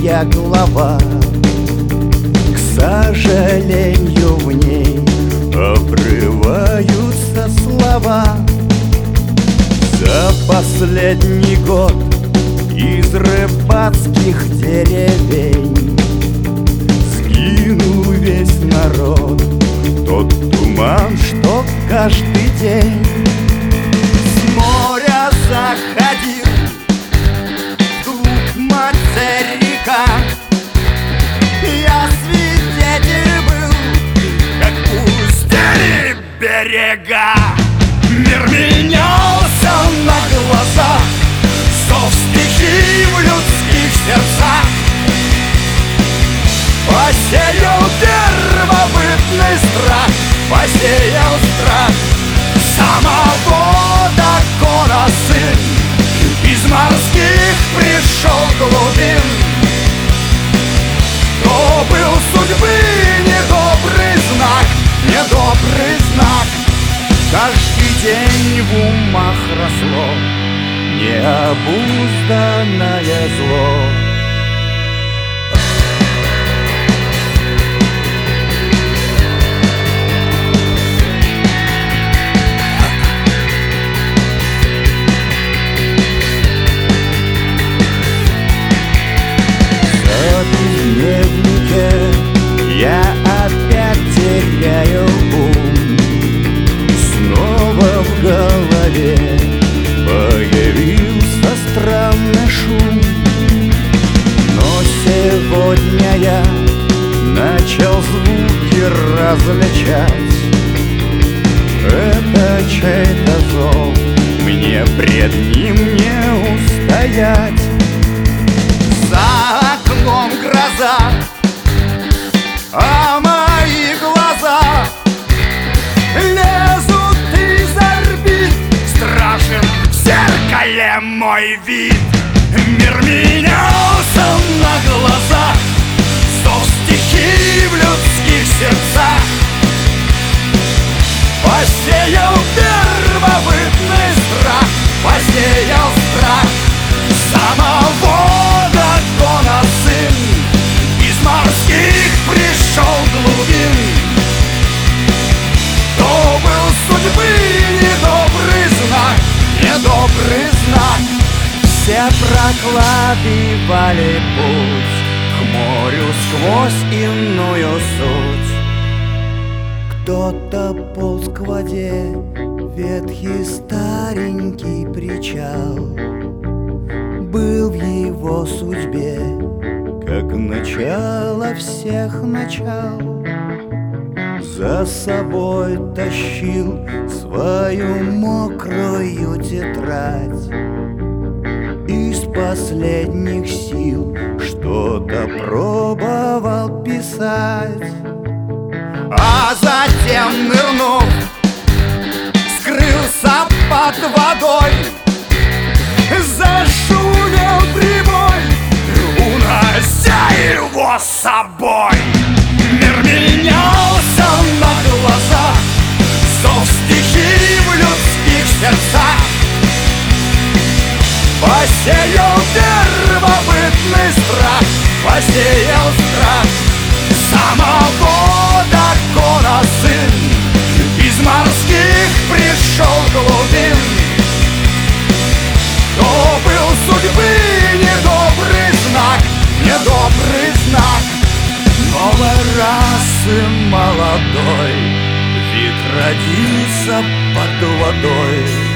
моя глава. К сожалению, в ней обрываются слова. За последний год из рыбацких деревень сгинул весь народ. Тот туман, что каждый день с моря заходил вглубь материка. Я свидетель был, как пустели берега. Мир менялся на глазах, зов стихий в людских сердцах посеял первобытный страх, посеял страх самого дракона сын. Из морских пришел глубин, то был судьбы недобрый знак, недобрый знак. Каждый день в умах росло необузданное зло. Я опять теряю ум, снова в голове появился странный шум. Но сегодня я начал звуки различать. Это чей-то зов, мне пред ним не устоять. За окном гроза, а мои глаза лезут из орбит. Страшен в зеркале мой вид. Мир менялся на глазах, зов стихий в людских сердцах посеял первобытный страх, посеял страх самого дракона сын. Из морских пришел глубин, то был судьбы недобрый знак, недобрый знак. Все прокладывали путь к морю сквозь иную суть. Кто-то полз к воде, ветхий старенький причал был в его судьбе, как начало всех начал. За собой тащил свою мокрую тетрадь, из последних сил что-то пробовал писать. А затем, нырнув, скрылся под водой. Зашумел прибой, унося его с собой. Мир менялся на глазах, зов стихий в людских сердцах посеял первобытный страх, посеял страх самого дракона сын. Из морских пришел глубин, то был судьбы недобрый знак, недобрый знак. Новой расы молодой вид родился под водой.